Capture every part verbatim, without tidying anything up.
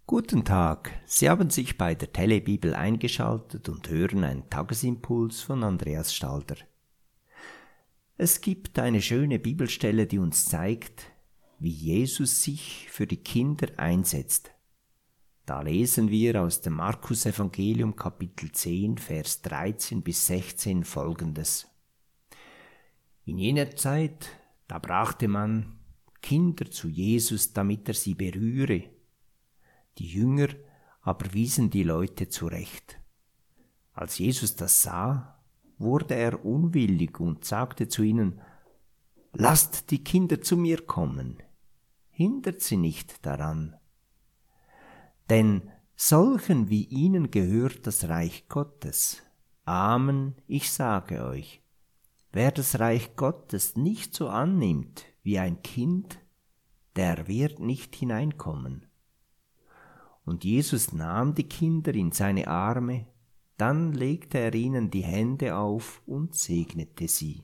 Guten Tag, Sie haben sich bei der Telebibel eingeschaltet und hören einen Tagesimpuls von Andreas Stalder. Es gibt eine schöne Bibelstelle, die uns zeigt, wie Jesus sich für die Kinder einsetzt. Da lesen wir aus dem Markus-Evangelium Kapitel zehn, Vers dreizehn bis sechzehn folgendes. In jener Zeit, da brachte man Kinder zu Jesus, damit er sie berühre. Die Jünger aber wiesen die Leute zurecht. Als Jesus das sah, wurde er unwillig und sagte zu ihnen: Lasst die Kinder zu mir kommen, hindert sie nicht daran. Denn solchen wie ihnen gehört das Reich Gottes. Amen, ich sage euch, wer das Reich Gottes nicht so annimmt wie ein Kind, der wird nicht hineinkommen. Und Jesus nahm die Kinder in seine Arme, dann legte er ihnen die Hände auf und segnete sie.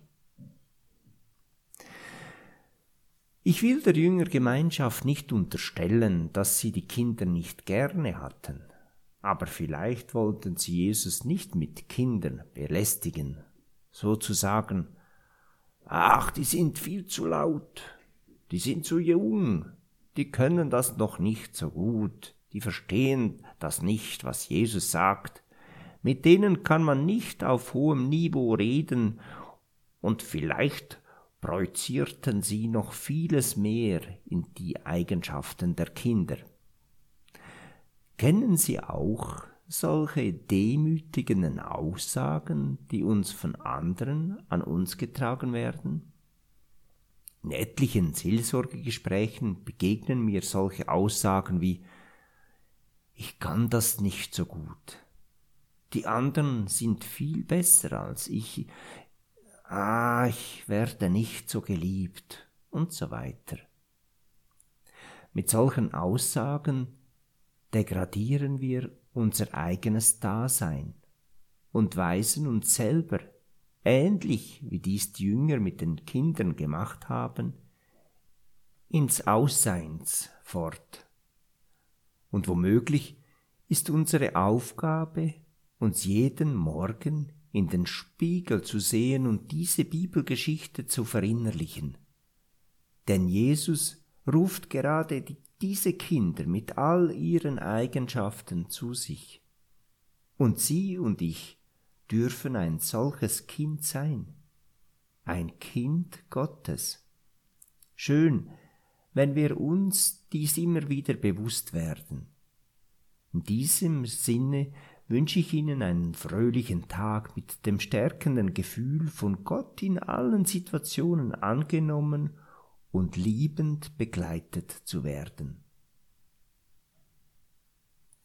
Ich will der Jüngergemeinschaft nicht unterstellen, dass sie die Kinder nicht gerne hatten, aber vielleicht wollten sie Jesus nicht mit Kindern belästigen, sozusagen: Ach, die sind viel zu laut, die sind zu jung, die können das noch nicht so gut. Die verstehen das nicht, was Jesus sagt. Mit denen kann man nicht auf hohem Niveau reden und vielleicht projizierten sie noch vieles mehr in die Eigenschaften der Kinder. Kennen Sie auch solche demütigenden Aussagen, die uns von anderen an uns getragen werden? In etlichen Seelsorgegesprächen begegnen mir solche Aussagen wie: Ich kann das nicht so gut. Die anderen sind viel besser als ich. Ah, ich werde nicht so geliebt und so weiter. Mit solchen Aussagen degradieren wir unser eigenes Dasein und weisen uns selber, ähnlich wie dies die Jünger mit den Kindern gemacht haben, ins Ausseins fort. Und womöglich ist unsere Aufgabe, uns jeden Morgen in den Spiegel zu sehen und diese Bibelgeschichte zu verinnerlichen. Denn Jesus ruft gerade die, diese Kinder mit all ihren Eigenschaften zu sich. Und Sie und ich dürfen ein solches Kind sein, ein Kind Gottes. Schön, wenn wir uns dies immer wieder bewusst werden. In diesem Sinne wünsche ich Ihnen einen fröhlichen Tag mit dem stärkenden Gefühl, von Gott in allen Situationen angenommen und liebend begleitet zu werden.